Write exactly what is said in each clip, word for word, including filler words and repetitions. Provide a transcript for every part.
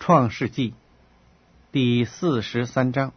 创世纪第四十三章。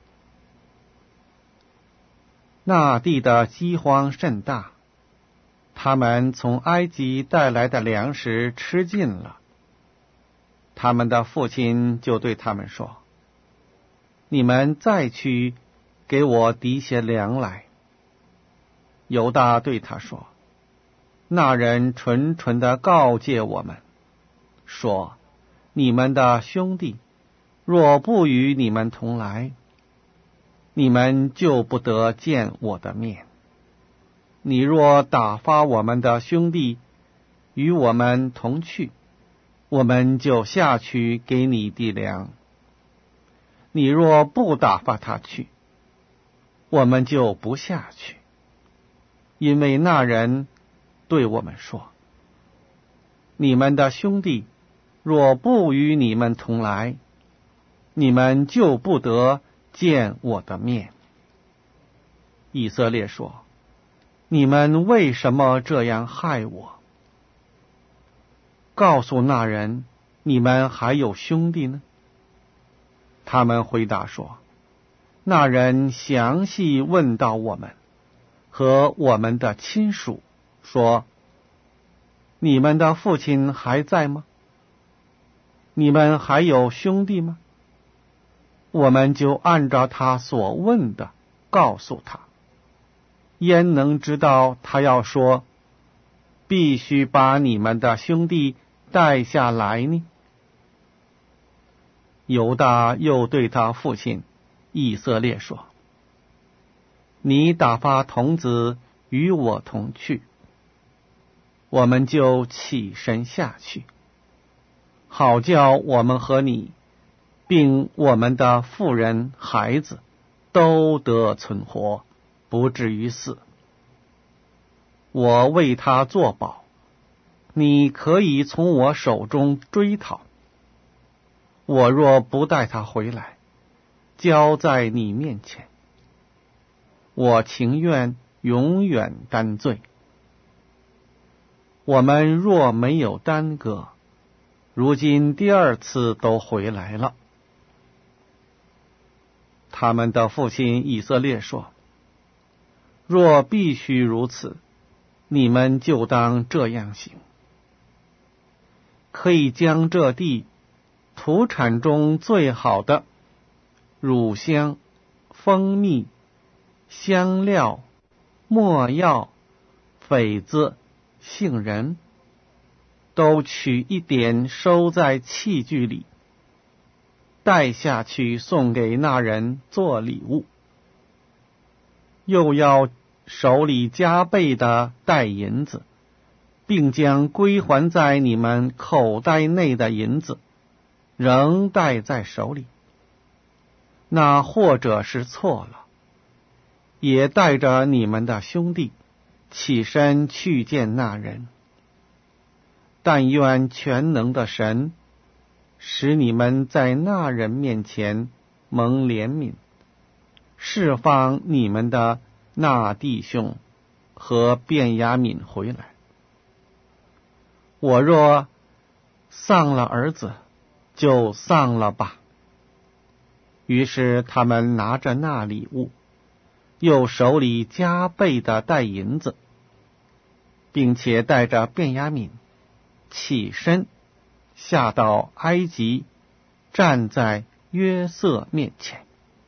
那地的饥荒甚大，他们从埃及带来的粮食吃尽了。他们的父亲就对他们说：你们再去给我抵些粮来。犹大对他说：那人纯纯的告诫我们说，你们的兄弟若不与你们同来，你们就不得见我的面。你若打发我们的兄弟与我们同去，我们就下去给你抵粮。你若不打发他去，我们就不下去。因为那人对我们说：你们的兄弟若不与你们同来，你们就不得见我的面。以色列说：你们为什么这样害我？告诉那人，你们还有兄弟呢？他们回答说：那人详细问到我们和我们的亲属，说：你们的父亲还在吗？你们还有兄弟吗？我们就按照他所问的告诉他。焉能知道他要说必须把你们的兄弟带下来呢？犹大又对他父亲以色列说：你打发童子与我同去，我们就起身下去，好叫我们和你并我们的妇人孩子都得存活，不至于死。我为他作保，你可以从我手中追讨。我若不带他回来，交在你面前，我情愿永远担罪。我们若没有耽搁，如今第二次都回来了。他们的父亲以色列说：若必须如此，你们就当这样行。可以将这地土产中最好的乳香、蜂蜜、香料、没药、榧子、杏仁，都取一点收在器具里，带下去送给那人做礼物。又要手里加倍的带银子，并将归还在你们口袋内的银子仍带在手里。那或者是错了，也带着你们的兄弟起身去见那人。但愿全能的神使你们在那人面前蒙怜悯，释放你们的那弟兄和便雅悯回来。我若丧了儿子，就丧了吧。于是他们拿着那礼物，又手里加倍的带银子，并且带着便雅悯，起身下到埃及，站在约瑟面前。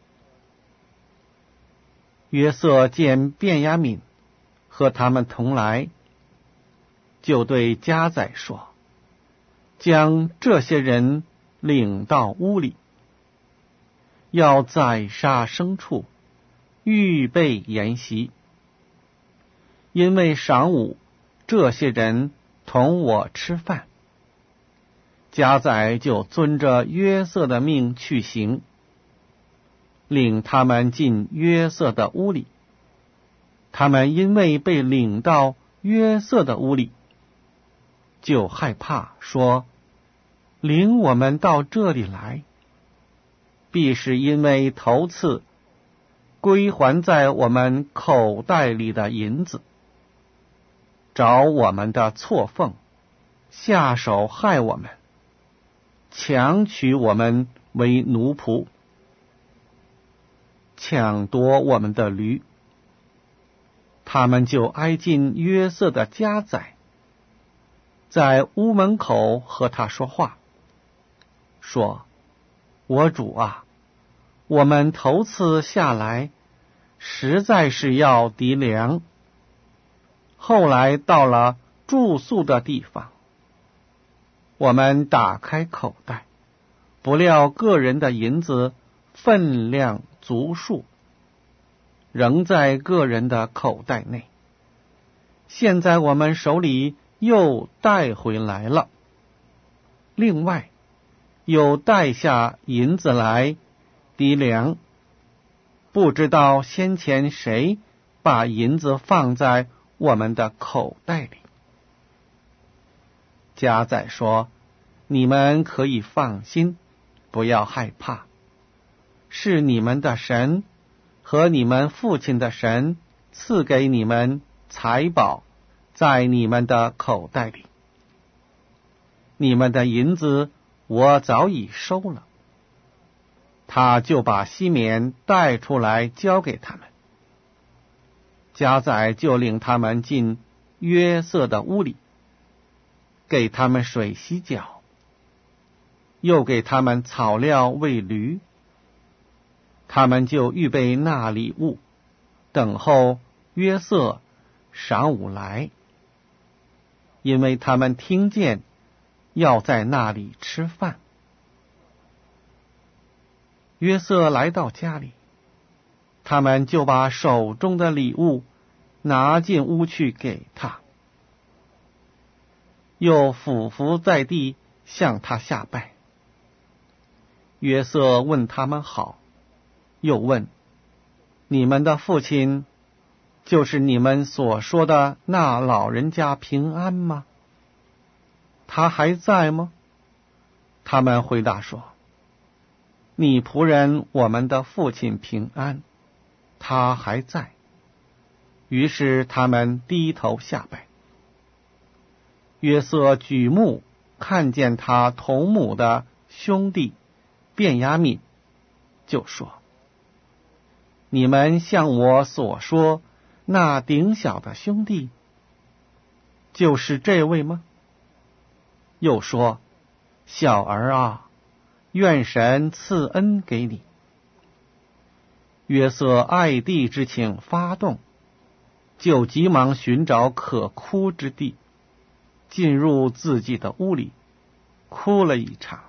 约瑟见便雅悯和他们同来，就对家宰说：将这些人领到屋里，要宰杀牲畜，预备筵席，因为晌午这些人同我吃饭。家宰就遵着约瑟的命去行，领他们进约瑟的屋里。他们因为被领到约瑟的屋里，就害怕，说：领我们到这里来，必是因为头次归还在我们口袋里的银子，找我们的错缝，下手害我们， 强取我们为奴仆，抢夺我们的驴。他们就挨近约瑟的家宰，在屋门口和他说话，说：我主啊，我们头次下来实在是要籴粮，后来到了住宿的地方，我们打开口袋，不料个人的银子分量足数，仍在个人的口袋内。现在我们手里又带回来了，另外又带下银子来籴粮，不知道先前谁把银子放在我们的口袋里。家宰说：你们可以放心，不要害怕，是你们的神和你们父亲的神赐给你们财宝在你们的口袋里。你们的银子我早已收了。他就把西缅带出来交给他们。家宰就领他们进约瑟的屋里，给他们水洗脚，又给他们草料喂驴。他们就预备那礼物，等候约瑟晌午来，因为他们听见要在那里吃饭。约瑟来到家里，他们就把手中的礼物拿进屋去给他，又俯伏在地向他下拜。约瑟问他们好，又问：你们的父亲就是你们所说的那老人家平安吗？他还在吗？他们回答说：你仆人我们的父亲平安，他还在。于是他们低头下拜。约瑟举目看见他同母的兄弟便雅悯，就说：你们像我所说那顶小的兄弟，就是这位吗？又说：小儿啊，愿神赐恩给你。约瑟爱弟之情发动，就急忙寻找可哭之地，进入自己的屋里，哭了一场。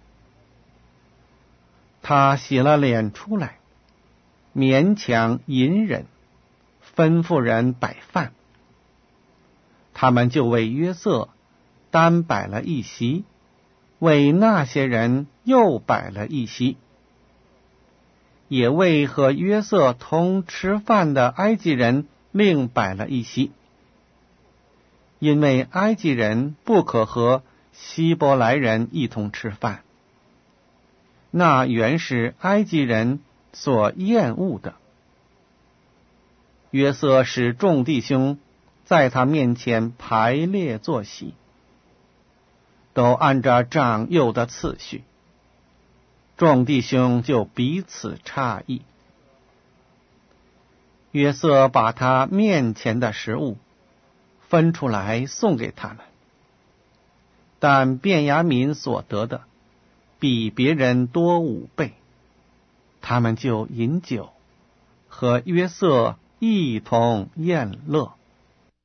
他洗了脸出来，勉强隐忍，吩咐人摆饭。他们就为约瑟单摆了一席，为那些人又摆了一席，也为和约瑟同吃饭的埃及人另摆了一席，因为埃及人不可和希伯来人一同吃饭，那原是埃及人所厌恶的。约瑟使众弟兄在他面前排列坐席，都按照长幼的次序。众弟兄就彼此诧异。约瑟把他面前的食物分出来送给他们，但便雅悯所得的比别人多五倍。他们就饮酒，和约瑟一同宴乐。